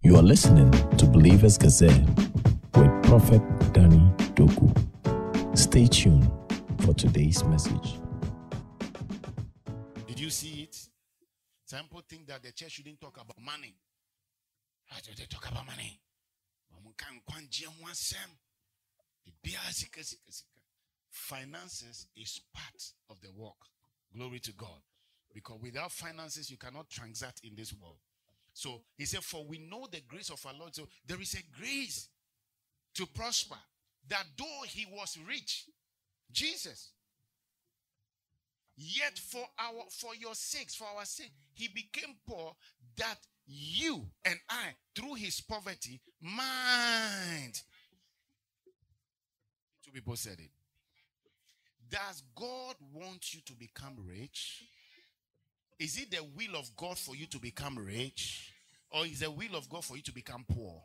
You are listening to Believers Gazette with Prophet Danny Doku. Stay tuned for today's message. Did you see it? Some people think that the church shouldn't talk about money. How do they talk about money? Finances is part of the work. Glory to God. Because without finances, you cannot transact in this world. So he said, for we know the grace of our Lord. So there is a grace to prosper. That though he was rich, Jesus, yet for your sakes, for our sake, he became poor, that you and I, through his poverty, might. Two people said it. Does God want you to become rich? Is it the will of God for you to become rich? Or is the will of God for you to become poor?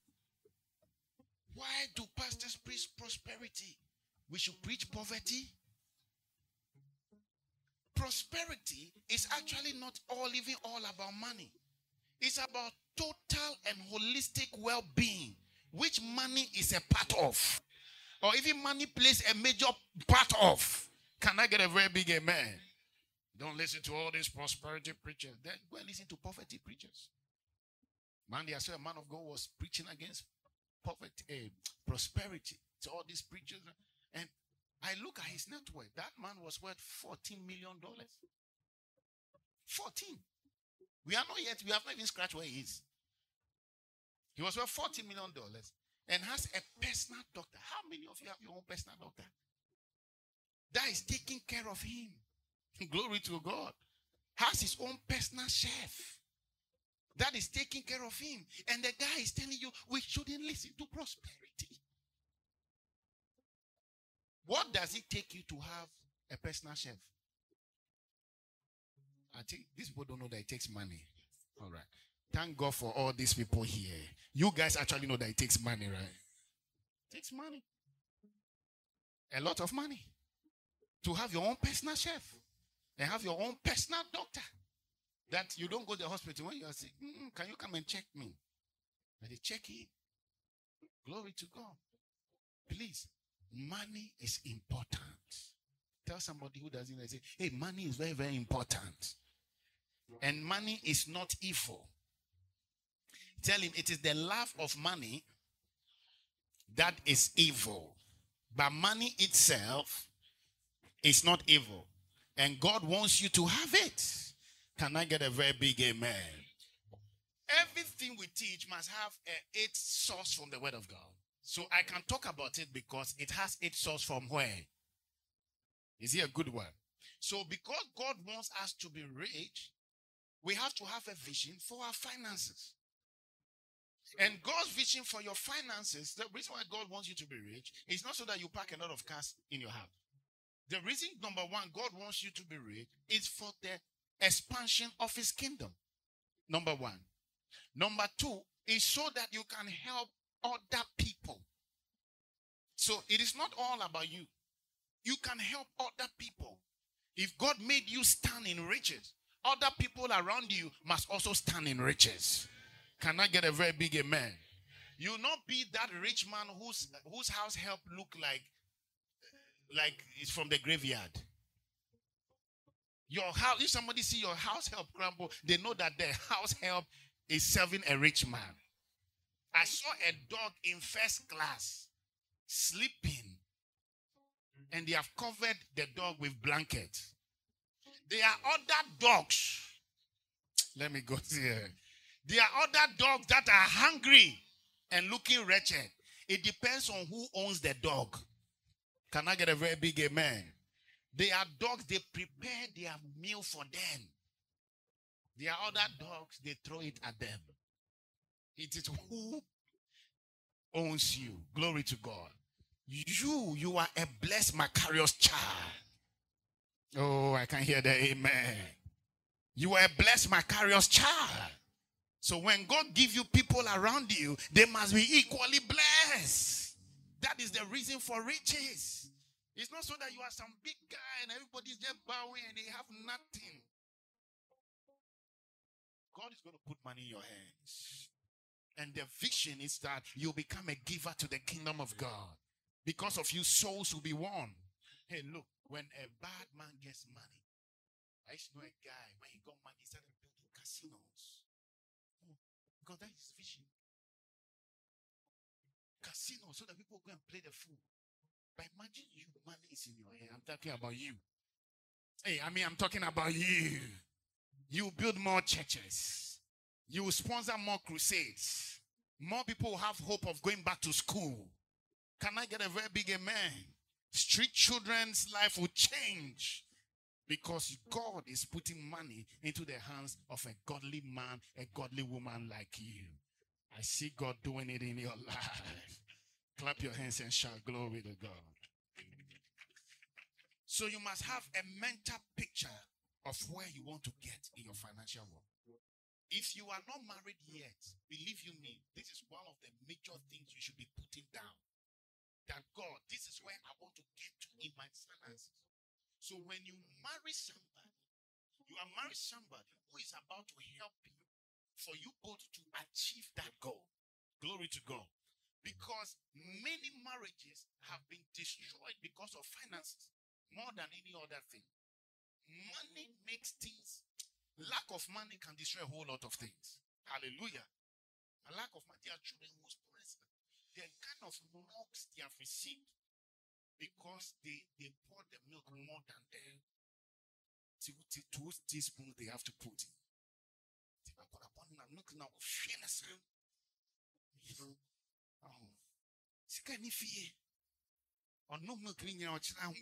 Why do pastors preach prosperity? We should preach poverty. Prosperity is actually not even all about money. It's about total and holistic well-being, which money is a part of. Or even money plays a major part of. Can I get a very big amen? Don't listen to all these prosperity preachers. Then go and listen to poverty preachers. Man, I saw a man of God was preaching against poverty, prosperity to all these preachers. And I look at his net worth. That man was worth $14 million. 14. We have not even scratched where he is. He was worth $40 million and has a personal doctor. How many of you have your own personal doctor? That is taking care of him. Glory to God. Has his own personal chef that is taking care of him. And the guy is telling you, we shouldn't listen to prosperity. What does it take you to have a personal chef? I think these people don't know that it takes money. All right. Thank God for all these people here. You guys actually know that it takes money, right? It takes money. A lot of money. To have your own personal chef. And have your own personal doctor. That you don't go to the hospital when you are sick. Can you come and check me? And they check in. Glory to God. Please, money is important. Tell somebody who doesn't know, say, hey, money is very, very important. And money is not evil. Tell him it is the love of money that is evil. But money itself is not evil. And God wants you to have it. Can I get a very big amen? Everything we teach must have its source from the word of God. So I can talk about it because it has its source from where? Is it a good word? So because God wants us to be rich, we have to have a vision for our finances. And God's vision for your finances, the reason why God wants you to be rich is not so that you pack a lot of cash in your house. The reason, number one, God wants you to be rich is for the expansion of his kingdom. Number one. Number two is so that you can help other people. So it is not all about you. You can help other people. If God made you stand in riches, other people around you must also stand in riches. Can I get a very big amen? You will not be that rich man whose house help look like it's from the graveyard. Your house, if somebody see your house help crumble, they know that the house help is serving a rich man. I saw a dog in first class sleeping, and they have covered the dog with blankets. There are other dogs. Let me go here. There are other dogs that are hungry and looking wretched. It depends on who owns the dog. Can I get a very big amen? They are dogs, they prepare their meal for them. There are other dogs, they throw it at them. It is who owns you. Glory to God. You are a blessed, Macarius child. Oh, I can hear the amen. You are a blessed, Macarius child. So when God gives you people around you, they must be equally blessed. That is the reason for riches. It's not so that you are some big guy and everybody's just bowing and they have nothing. God is going to put money in your hands. And the vision is that you become a giver to the kingdom of God. Because of you, souls will be won. Hey, look, when a bad man gets money, I used to know a guy, when he got money, he started building casinos. Because that is his vision. Casinos, so that people go and play the fool. But imagine you, money is in your hand. I'm talking about you. Hey, I'm talking about you. You build more churches. You sponsor more crusades. More people will have hope of going back to school. Can I get a very big amen? Street children's life will change because God is putting money into the hands of a godly man, a godly woman like you. I see God doing it in your life. Clap your hands and shout glory to God. So you must have a mental picture of where you want to get in your financial world. If you are not married yet, believe you me, this is one of the major things you should be putting down. That God, this is where I want to get to in my finances. So when you marry somebody, you are married somebody who is about to help you for you both to achieve that goal. Glory to God. Because many marriages have been destroyed because of finances more than any other thing. Money makes things, lack of money can destroy a whole lot of things. Hallelujah. A lack of money, their children was present. The kind of knocks they have received because they pour the milk more than the 2 teaspoons they have to put in. I'm looking at no milk in your child.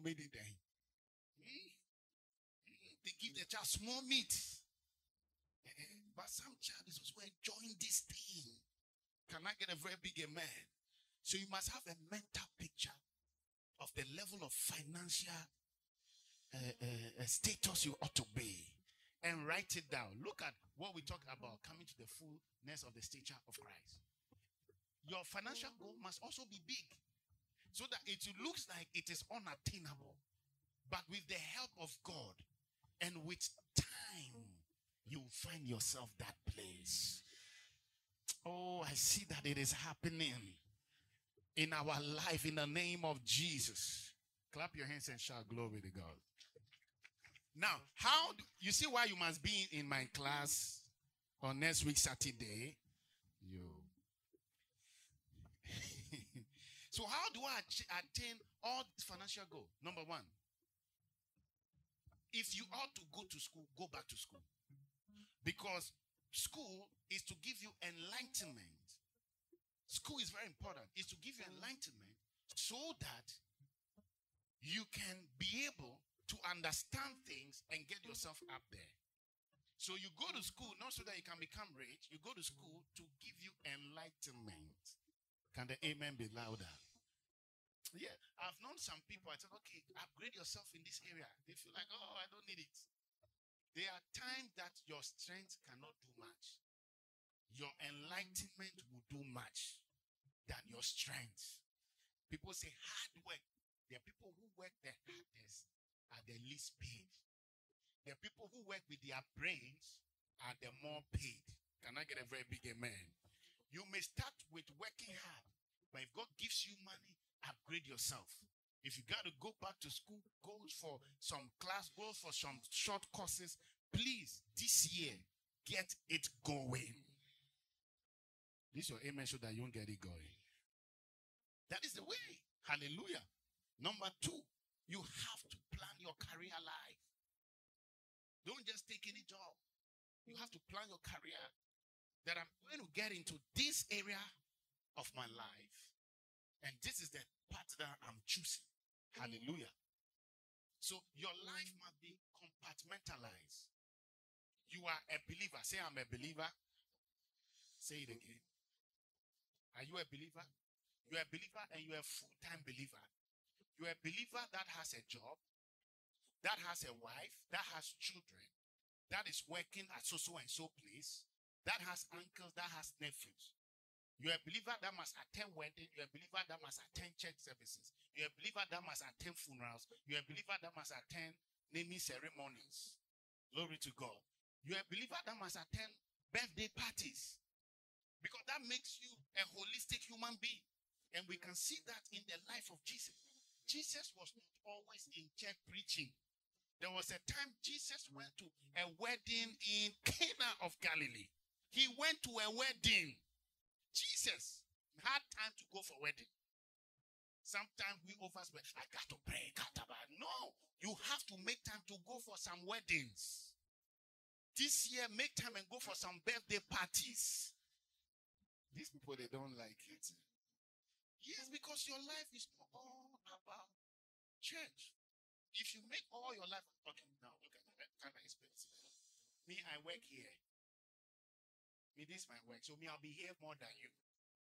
They give the child small meat. But some child is also enjoying this thing. Can I get a very big amen? So you must have a mental picture of the level of financial status you ought to be. And write it down. Look at what we talk about, coming to the fullness of the stature of Christ. Your financial goal must also be big, so that it looks like it is unattainable. But with the help of God and with time, you will find yourself that place. Oh, I see that it is happening in our life in the name of Jesus. Clap your hands and shout glory to God. Now, you see why you must be in my class on next week Saturday? So how do I attain all this financial goal? Number one, if you ought to go to school, go back to school. Because school is to give you enlightenment. School is very important. It's to give you enlightenment so that you can be able to understand things and get yourself up there. So you go to school not so that you can become rich. You go to school to give you enlightenment. Can the amen be louder? Yeah, I've known some people. I said, okay, upgrade yourself in this area. They feel like, oh, I don't need it. There are times that your strength cannot do much. Your enlightenment will do much than your strength. People say hard work. There are people who work the hardest are the least paid. There are people who work with their brains are the more paid. Can I get a very big amen? You may start with working hard, but if God gives you money, upgrade yourself. If you got to go back to school, go for some class, go for some short courses, please, this year, get it going. This is your amen so that you don't get it going. That is the way. Hallelujah. Number two, you have to plan your career life. Don't just take any job. You have to plan your career. That I'm going to get into this area of my life. And this is the part that I'm choosing. Hallelujah. So your life must be compartmentalized. You are a believer. Say, I'm a believer. Say it again. Are you a believer? You're a believer and you're a full-time believer. You're a believer that has a job, that has a wife, that has children, that is working at so and so place, that has uncles, that has nephews. You're a believer that must attend weddings. You're a believer that must attend church services. You're a believer that must attend funerals. You're a believer that must attend naming ceremonies. Glory to God. You're a believer that must attend birthday parties. Because that makes you a holistic human being. And we can see that in the life of Jesus. Jesus was not always in church preaching. There was a time Jesus went to a wedding in Cana of Galilee. He went to a wedding. Jesus had time to go for wedding. Sometimes we overspend. I got to pray. No, you have to make time to go for some weddings. This year, make time and go for some birthday parties. These people, they don't like it. Yes, because your life is not all about church. If you make all your life, okay, now look at that kind of expensive. Me, I work here. Me, this is my work. So me, I'll be here more than you.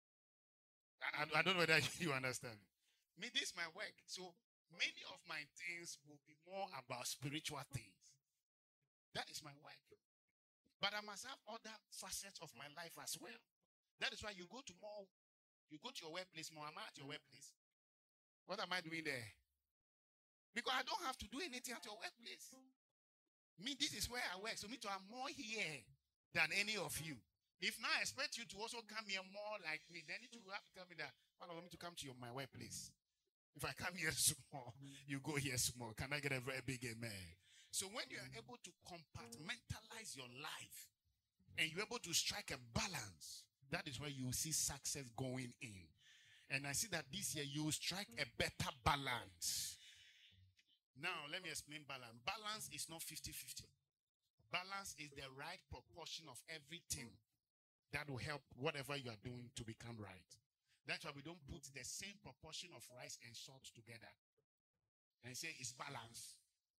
I don't know whether you understand. Me, this is my work. So many of my things will be more about spiritual things. That is my work. But I must have other facets of my life as well. That is why you go to your workplace more. I'm at your workplace. What am I doing there? Because I don't have to do anything at your workplace. Me, this is where I work. So me too, I'm more here than any of you. If now I expect you to also come here more like me, then you have to tell me that I want me to come to my workplace. If I come here small, you go here small. Can I get a very big amen? So when you are able to compartmentalize your life and you're able to strike a balance, that is where you will see success going in. And I see that this year you will strike a better balance. Now, let me explain balance. Balance is not 50-50. Balance is the right proportion of everything that will help whatever you are doing to become right. That's why we don't put the same proportion of rice and salt together and say it's balance.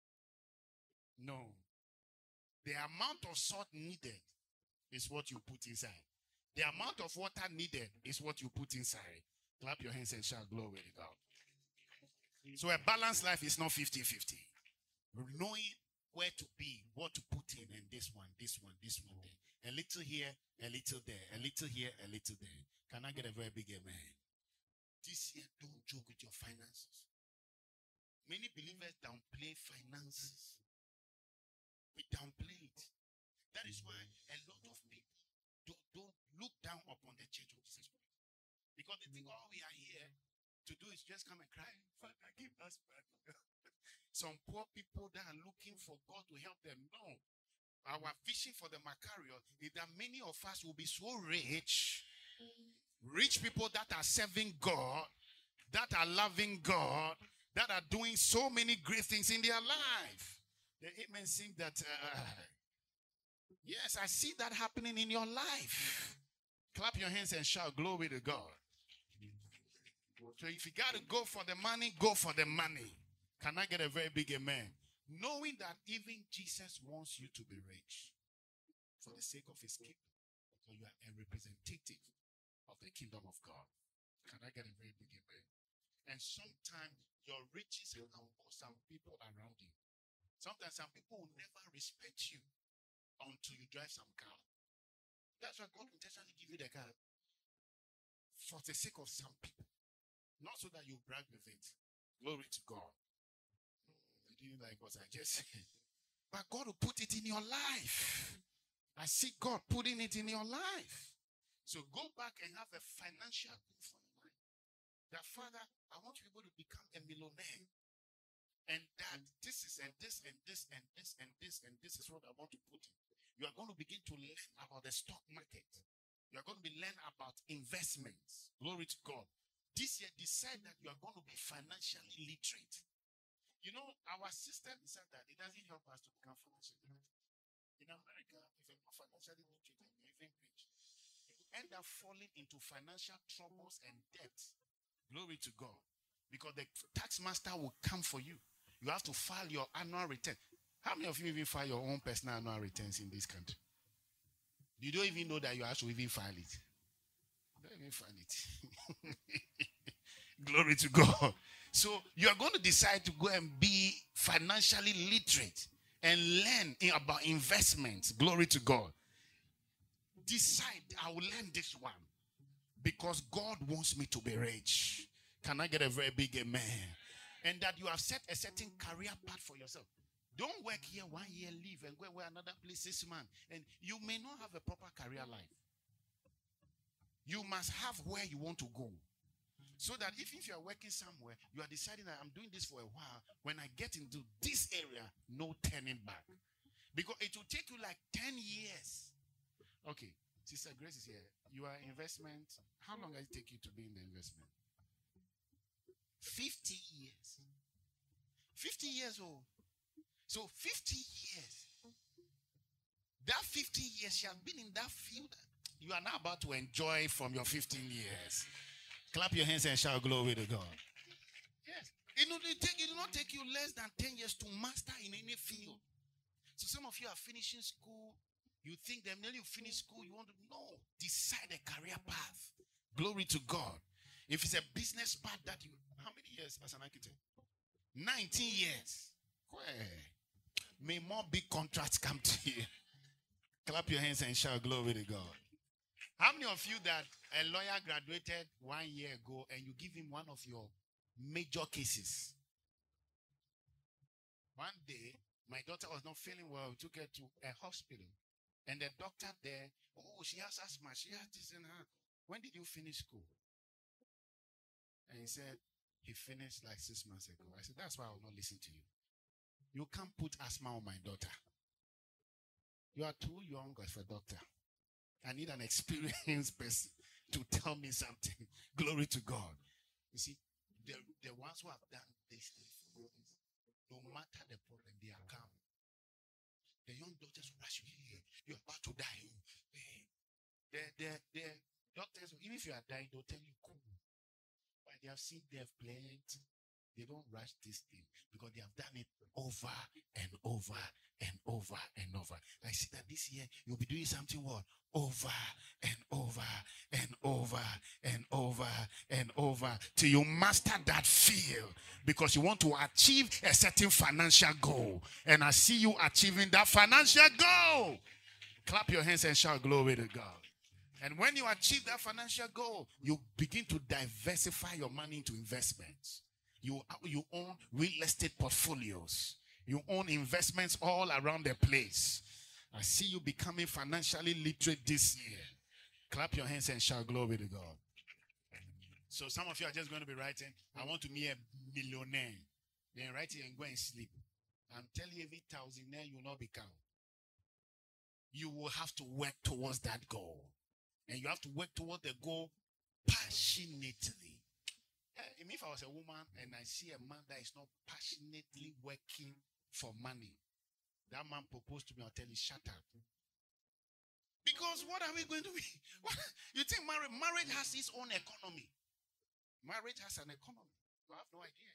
No. The amount of salt needed is what you put inside. The amount of water needed is what you put inside. Clap your hands and shout glory to God. So a balanced life is not 50-50. Knowing where to be, what to put in, and this one there. A little here, a little there, a little here, a little there. Can I get a very big amen? This year, don't joke with your finances. Many believers downplay finances. We downplay it. That is why a lot of people don't look down upon the church of Jesus Christ. Because they think all we are here to do is just come and cry, Father, give us back. Some poor people that are looking for God to help them. No. Our vision for the Macarius is that many of us will be so rich. Rich people that are serving God, that are loving God, that are doing so many great things in their life. The amen sing that, yes, I see that happening in your life. Clap your hands and shout glory to God. So if you got to go for the money, go for the money. Can I get a very big amen? Knowing that even Jesus wants you to be rich for the sake of his kingdom. So you are a representative of the kingdom of God. Can I get a very big amen? And sometimes your riches will humble some people around you. Sometimes some people will never respect you until you drive some car. That's why God will intentionally give you the car for the sake of some people. Not so that you brag with it. Glory to God. I didn't like what I just said. But God will put it in your life. I see God putting it in your life. So go back and have a financial goal for your life. That, Father, I want you to be able to become a millionaire. And that this is and this and this and this and this and this is what I want to put in. You are going to begin to learn about the stock market. You are going to be learn about investments. Glory to God. This year, decide that you are going to be financially literate. You know, our system is that it doesn't help us to become financially literate. In America, if you're not financially literate and you're even rich, you end up falling into financial troubles and debts. Glory to God. Because the tax master will come for you. You have to file your annual return. How many of you even file your own personal annual returns in this country? You don't even know that you have to even file it. Don't even file it. Glory to God. So you are going to decide to go and be financially literate and learn about investments. Glory to God. Decide, I will learn this one because God wants me to be rich. Can I get a very big amen? And that you have set a certain career path for yourself. Don't work here 1 year, leave and go another place 6 months. And you may not have a proper career life. You must have where you want to go. So that if you are working somewhere, you are deciding that I'm doing this for a while. When I get into this area, no turning back. Because it will take you like 10 years. Okay, Sister Grace is here. You are investment. How long does it take you to be in the investment? 50 years. 50 years old. So 50 years. That 50 years you have been in that field. You are now about to enjoy from your 15 years. Clap your hands and shout glory to God. Yes. It will not take you less than 10 years to master in any field. So some of you are finishing school. You think that when you finish school, you want to know. Decide a career path. Glory to God. If it's a business path that you, how many years as an architect? 19 years. May more big contracts come to you. Clap your hands and shout glory to God. How many of you that a lawyer graduated 1 year ago and you give him one of your major cases? One day, my daughter was not feeling well. We took her to a hospital. And the doctor there, oh, she has asthma. She has this in her. When did you finish school? And he said, he finished like 6 months ago. I said, that's why I will not listen to you. You can't put asthma on my daughter. You are too young as a doctor. I need an experienced person to tell me something. Glory to God. You see, the ones who have done this, no matter the problem, they are calm. The young doctors will rush you here. You're about to die. The doctors, even if you are dying, they'll tell you, cool. But they have seen they have played. They don't rush this thing because they have done it over and over and over and over. I see that this year you'll be doing something what? Over and over and over and over and over till you master that field because you want to achieve a certain financial goal. And I see you achieving that financial goal. Clap your hands and shout glory to God. And when you achieve that financial goal, you begin to diversify your money into investments. You own real estate portfolios. You own investments all around the place. I see you becoming financially literate this year. Clap your hands and shout glory to God. So some of you are just going to be writing, I want to be a millionaire. Then write it and go and sleep. I'm telling you, every thousandaire you will not become. You will have to work towards that goal. And you have to work towards the goal passionately. If I was a woman and I see a man that is not passionately working for money, that man proposed to me, I'll tell you, shut up. Because what are we going to be? You think marriage has its own economy? Marriage has an economy. You have no idea.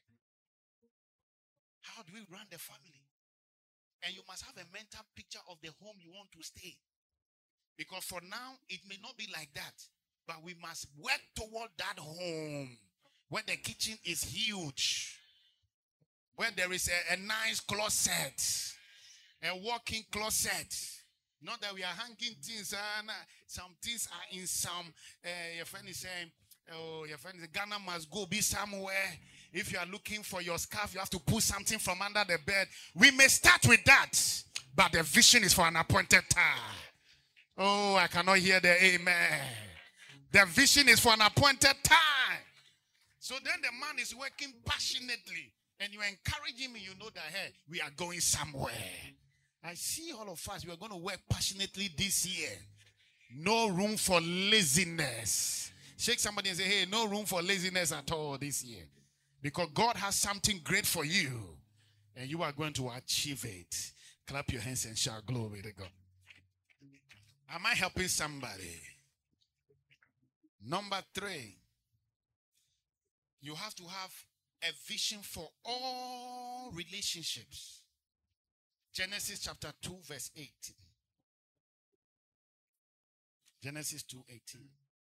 How do we run the family? And you must have a mental picture of the home you want to stay. Because for now, it may not be like that. But we must work toward that home. Where the kitchen is huge. Where there is a nice closet. A walk-in closet. Not that we are hanging things. Some things are in some. Your friend is saying, oh, your friend is saying, Ghana must go be somewhere. If you are looking for your scarf, you have to pull something from under the bed. We may start with that. But the vision is for an appointed time. Oh, I cannot hear the amen. The vision is for an appointed time. So then the man is working passionately. And you encourage him and you know that, hey, we are going somewhere. I see all of us, we are going to work passionately this year. No room for laziness. Shake somebody and say, hey, no room for laziness at all this year. Because God has something great for you. And you are going to achieve it. Clap your hands and shout glory to God. Am I helping somebody? Number 3. You have to have a vision for all relationships. Genesis chapter 2 verse 8. Genesis 2:18.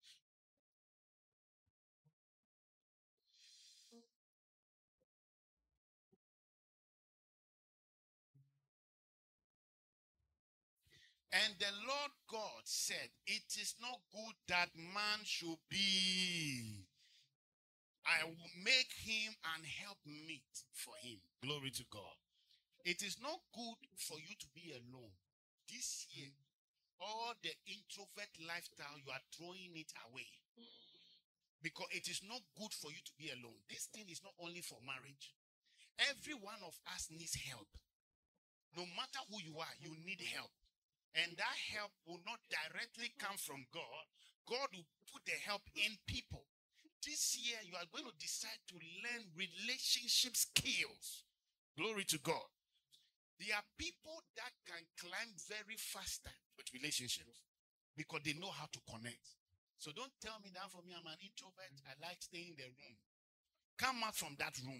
And the Lord God said, it is not good that man should be. I will make him an helpmeet for him. Glory to God. It is not good for you to be alone. This year, All the introvert lifestyle, you are throwing it away. Because it is not good for you to be alone. This thing is not only for marriage. Every one of us needs help. No matter who you are, you need help. And that help will not directly come from God. God will put the help in people. This year, you are going to decide to learn relationship skills. Glory to God. There are people that can climb very faster with relationships because they know how to connect. So don't tell me that for me, I'm an introvert. I like staying in the room. Come out from that room.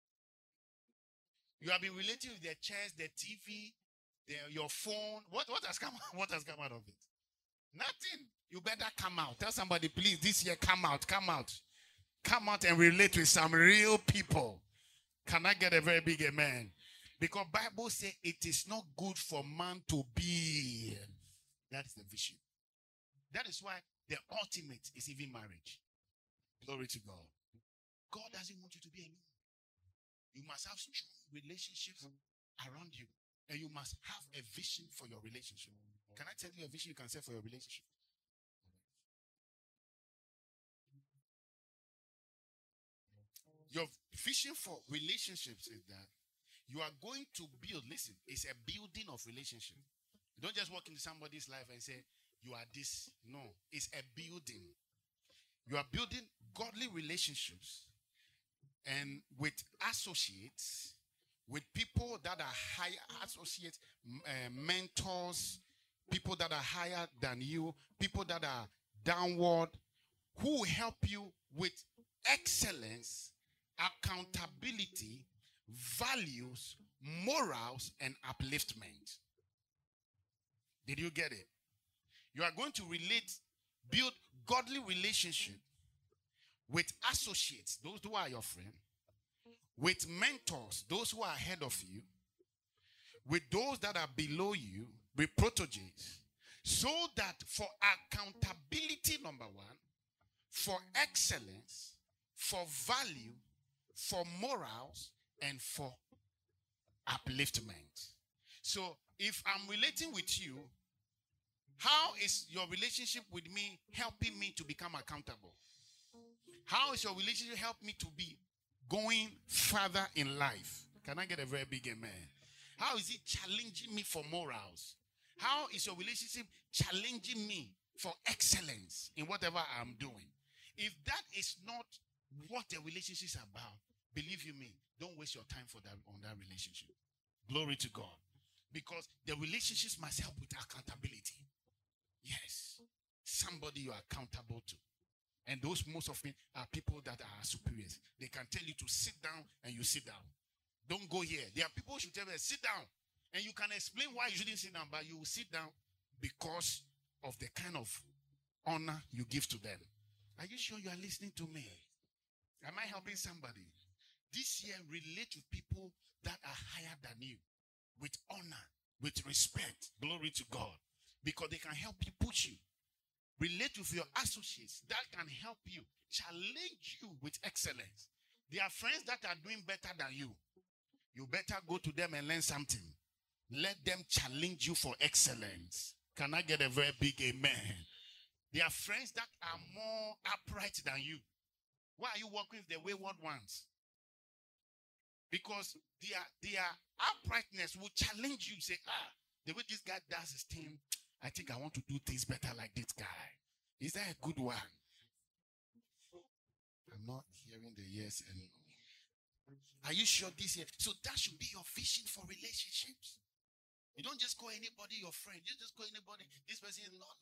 You have been relating with the chairs, the TV, your phone. What has come out of it? Nothing. You better come out. Tell somebody, please, this year, come out. Come out. Come out and relate with some real people. Can I get a very big amen? Because Bible says it is not good for man to be. That is the vision. That is why the ultimate is even marriage. Glory to God. God doesn't want you to be alone. You must have strong relationships around you. And you must have a vision for your relationship. Can I tell you a vision you can set for your relationship? Your vision for relationships is that you are going to build, listen, it's a building of relationship. You don't just walk into somebody's life and say, you are this. No, it's a building. You are building godly relationships and with associates, with people that are higher, associates, mentors, people that are higher than you, people that are downward, who help you with excellence, accountability, values, morals, and upliftment. Did you get it? You are going to build godly relationship with associates, those who are your friend, with mentors, those who are ahead of you, with those that are below you, with proteges, so that for accountability, number one, for excellence, for value, for morals, and for upliftment. So if I'm relating with you, how is your relationship with me helping me to become accountable? How is your relationship help me to be going further in life? Can I get a very big amen? How is it challenging me for morals? How is your relationship challenging me for excellence in whatever I'm doing? If that is not what the relationship is about, believe you me, don't waste your time on that relationship. Glory to God. Because the relationships must help with accountability. Yes. Somebody you are accountable to. And those most often are people that are superiors. They can tell you to sit down and you sit down. Don't go here. There are people who should tell you, sit down. And you can explain why you shouldn't sit down, but you will sit down because of the kind of honor you give to them. Are you sure you are listening to me? Am I helping somebody? This year, relate with people that are higher than you, with honor, with respect. Glory to God. Because they can help you, push you. Relate with your associates that can help you, challenge you with excellence. There are friends that are doing better than you. You better go to them and learn something. Let them challenge you for excellence. Can I get a very big amen? There are friends that are more upright than you. Why are you working with the wayward ones? Because their uprightness will challenge you. Say, the way this guy does his thing, I think I want to do things better like this guy. Is that a good one? I'm not hearing the yes and no. Are you sure this year? So that should be your vision for relationships. You don't just call anybody your friend. You just call anybody. This person is no.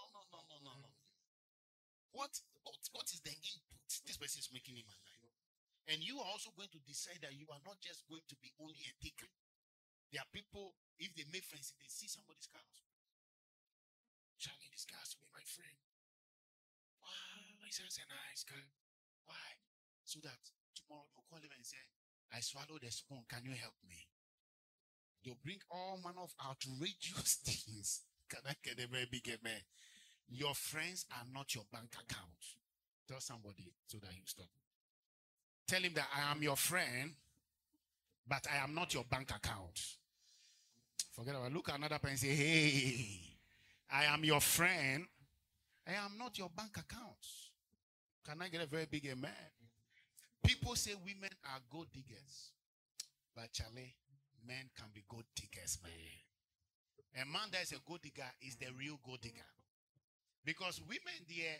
What is the input this person is making in my life? And you are also going to decide that you are not just going to be only a taker. There are people, if they make friends, they see somebody's car. Charlie, this guy has to be my friend. Wow, he's a nice guy. Why? So that tomorrow they'll call him and say, I swallowed a spoon. Can you help me? They'll bring all manner of outrageous things. Can I get a very big amen? Your friends are not your bank account. Tell somebody so that you stop. Tell him that I am your friend, but I am not your bank account. Forget about it. Look at another person and say, hey, I am your friend. I am not your bank accounts. Can I get a very big amen? People say women are gold diggers. But Charlie, men can be gold diggers, man. A man that is a gold digger is the real gold digger. Because women,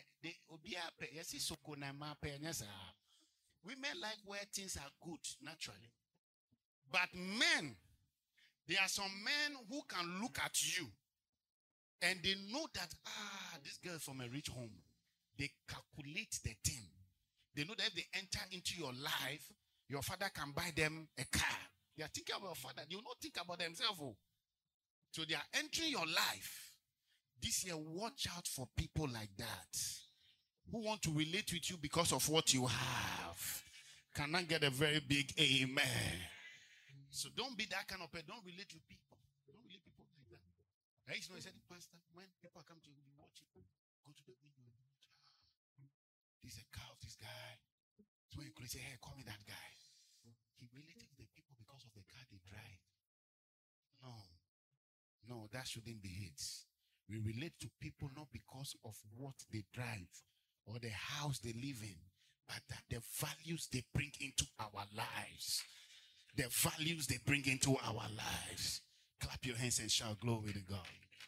women like where things are good naturally. But men, there are some men who can look at you and they know that, this girl is from a rich home. They calculate the thing. They know that if they enter into your life, your father can buy them a car. They are thinking about your father. They will not think about themselves. So they are entering your life. This year, watch out for people like that who want to relate with you because of what you have. Can I get a very big amen? So don't be that kind of person. Don't relate with people. Don't relate with people like that. I used to know, he said, Pastor, when people come to you, you watch it. Go to the window and watch. This is a cow, this guy. So when you could say, hey, call me that guy. He related to the people because of the car they drive. No, that shouldn't be it. We relate to people not because of what they drive or the house they live in, but that the values they bring into our lives. The values they bring into our lives. Clap your hands and shout glory to God.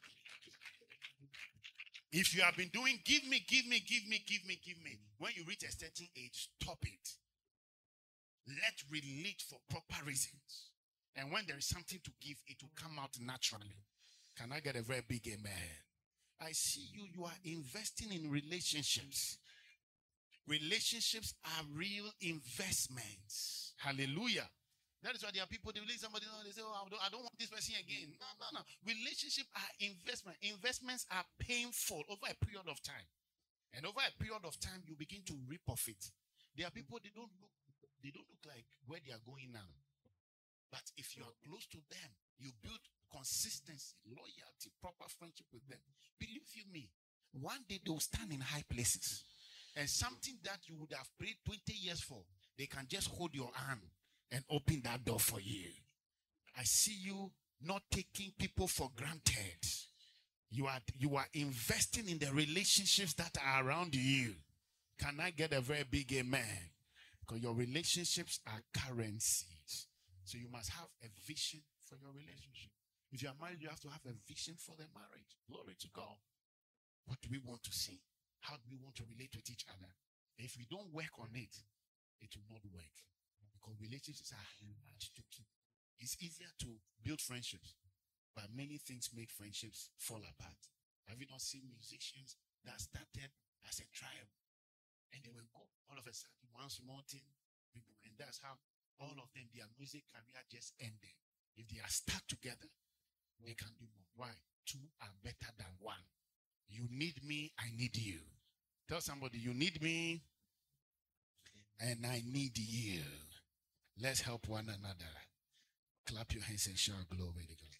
If you have been doing, give me. When you reach a certain age, stop it. Let's relate for proper reasons. And when there is something to give, it will come out naturally. Can I get a very big amen? I see you are investing in relationships. Relationships are real investments. Hallelujah. That is why there are people, they leave somebody, they say, oh, I don't want this person again. No. Relationships are investment. Investments are painful over a period of time. And over a period of time, you begin to reap of it. There are people, they don't look like where they are going now. But if you are close to them, you build consistency, loyalty, proper friendship with them. Believe you me, one day they will stand in high places. And something that you would have prayed 20 years for, they can just hold your hand and open that door for you. I see you not taking people for granted. You are investing in the relationships that are around you. Can I get a very big amen? Because your relationships are currencies. So you must have a vision for your relationship. If you are married, you have to have a vision for the marriage. Glory to God. What do we want to see? How do we want to relate with each other? If we don't work on it, it will not work. Because relationships are hard to keep. It's easier to build friendships, but many things make friendships fall apart. Have you not seen musicians that started as a tribe and they will go all of a sudden one small thing, and that's how all of them, their music career just ended. If they are stuck together, they can do more. Why? Two are better than one. You need me, I need you. Tell somebody, you need me and I need you. Let's help one another. Clap your hands and shout glory to God.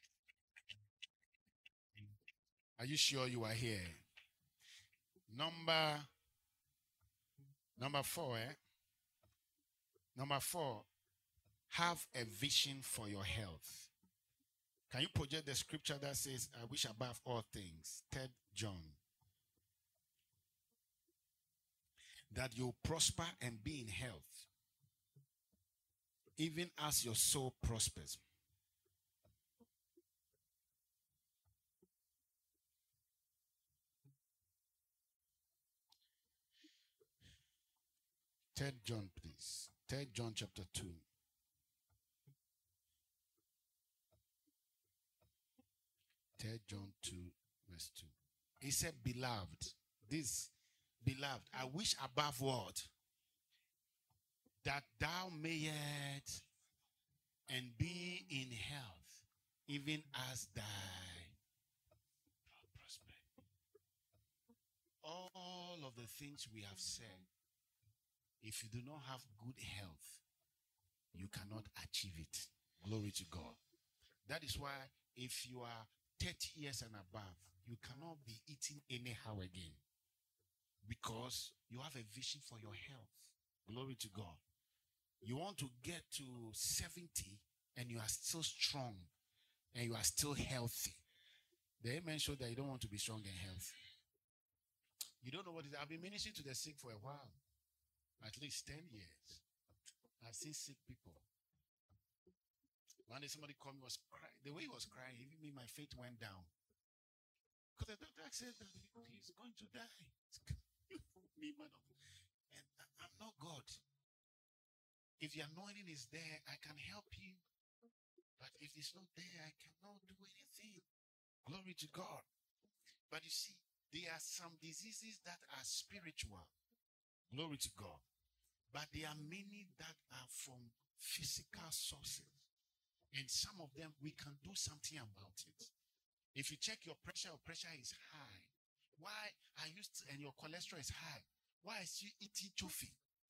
Are you sure you are here? Number 4, Number 4, have a vision for your health. Can you project the scripture that says, I wish above all things, 3 John, that you prosper and be in health, even as your soul prospers. Third John, please. 3 John chapter 2. John 2, verse 2. He said, beloved, I wish above what? That thou mayest and be in health, even as thy prosper. All of the things we have said, if you do not have good health, you cannot achieve it. Glory to God. That is why if you are 30 years and above, you cannot be eating anyhow again, because you have a vision for your health. Glory to God. You want to get to 70 and you are still strong and you are still healthy. The amen showed that you don't want to be strong and healthy. You don't know what it is. I've been ministering to the sick for a while. At least 10 years. I've seen sick people. One day somebody called me, was crying. The way he was crying, even me, my faith went down. Because the doctor said that he's going to die. Me, man. And I'm not God. If the anointing is there, I can help you. But if it's not there, I cannot do anything. Glory to God. But you see, there are some diseases that are spiritual. Glory to God. But there are many that are from physical sources. And some of them, we can do something about it. If you check your pressure is high. Why are you, and your cholesterol is high? Why is you eating tofu?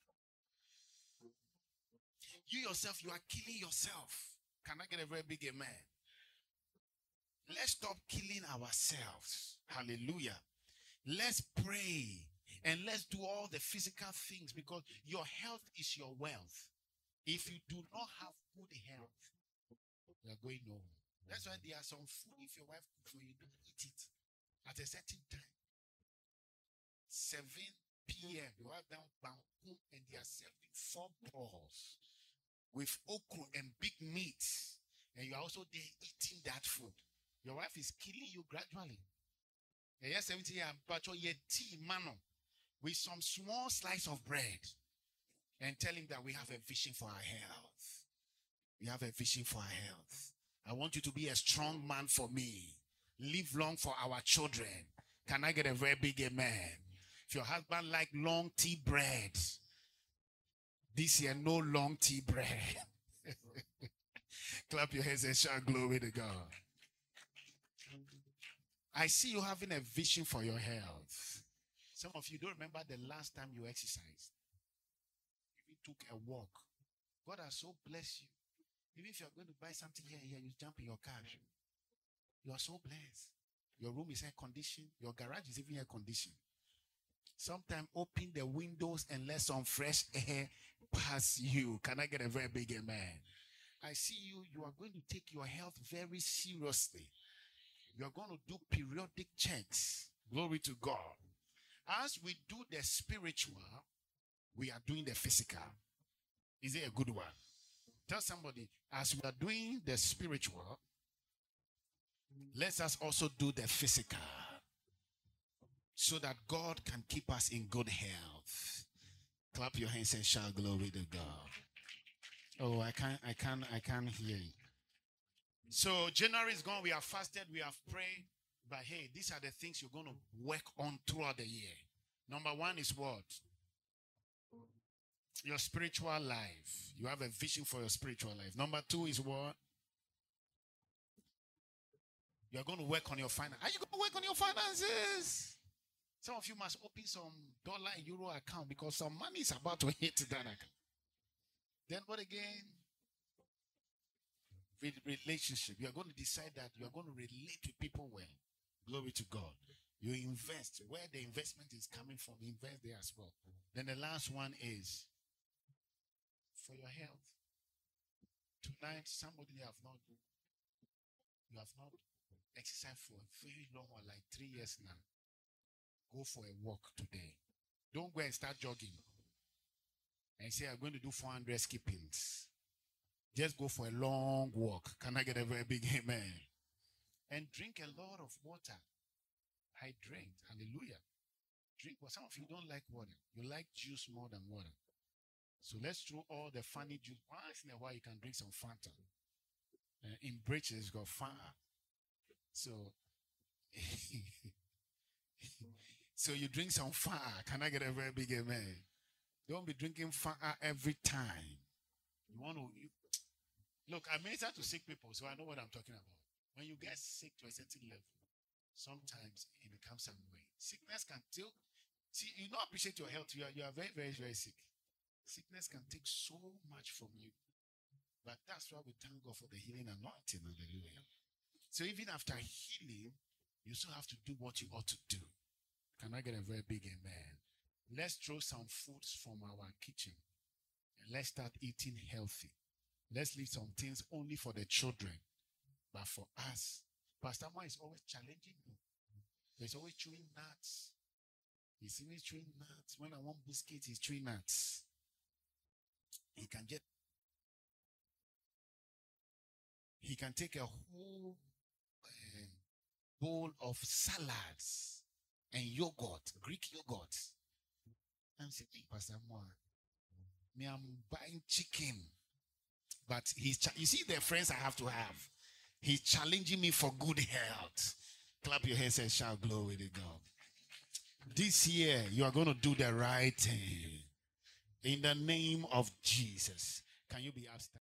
You yourself, you are killing yourself. Can I get a very big amen? Let's stop killing ourselves. Hallelujah. Let's pray and let's do all the physical things, because your health is your wealth. If you do not have good health, you are going nowhere. That's why there are some food, if your wife cooks for you, don't eat it at a certain time. 7 p.m. you have down bangkok and they are serving 4 balls with okra and big meat, and you are also there eating that food. Your wife is killing you gradually. Yes, 70 years, but your tea mano with some small slice of bread, and tell him that we have a vision for our health. We have a vision for our health. I want you to be a strong man for me. Live long for our children. Can I get a very big amen? If your husband like long tea bread, this year no long tea bread. Clap your hands and shout glory to God. I see you having a vision for your health. Some of you don't remember the last time you exercised. You took a walk. God has so blessed you. Even if you're going to buy something here, you jump in your car. You are so blessed. Your room is air conditioned. Your garage is even air conditioned. Sometimes open the windows and let some fresh air pass you. Can I get a very big amen? I see you. You are going to take your health very seriously. You are going to do periodic checks. Glory to God. As we do the spiritual, we are doing the physical. Is it a good one? Tell somebody, as we are doing the spiritual, let us also do the physical, so that God can keep us in good health. Clap your hands and shout glory to God. Oh, I can't hear you. So January is gone. We have fasted. We have prayed. But hey, these are the things you're going to work on throughout the year. Number 1 is what? Your spiritual life. You have a vision for your spiritual life. Number 2 is what? You're going to work on your finances. Are you going to work on your finances? Some of you must open some dollar and euro account, because some money is about to hit that account. Then what again? With relationship. You are going to decide that you are going to relate with people well. Glory to God. You invest. Where the investment is coming from, invest there as well. Then the last one is for your health. Tonight, somebody you have not exercised for a very long while, like 3 years now. Go for a walk today. Don't go and start jogging and say, I'm going to do 400 skippings. Just go for a long walk. Can I get a very big amen? And drink a lot of water. Hydrate. Hallelujah. Drink water. Some of you don't like water. You like juice more than water. So let's throw all the funny juice. Once in a while, you can drink some Fanta. In Bridges, got Fanta. So, so you drink some Fanta. Can I get a very big amen? Don't be drinking Fanta every time. You want to... Look, I minister to sick people, so I know what I'm talking about. When you get sick to a certain level, sometimes it becomes some way. Sickness can still... See, you don't appreciate your health. You are very, very, very sick. Sickness can take so much from you. But that's why we thank God for the healing anointing. Hallelujah. So even after healing, you still have to do what you ought to do. Can I get a very big amen? Let's throw some foods from our kitchen. And let's start eating healthy. Let's leave some things only for the children, but for us, Pastor Moore is always challenging me. He's always chewing nuts. He's always chewing nuts. When I want biscuits, he's chewing nuts. He can take a whole bowl of salads and yogurt, Greek yogurt. I'm saying, Pastor Moore, me, I'm buying chicken. But you see the friends I have to have. He's challenging me for good health. Clap your hands and shout glory to God. This year, you are going to do the right thing. In the name of Jesus. Can you be abstain?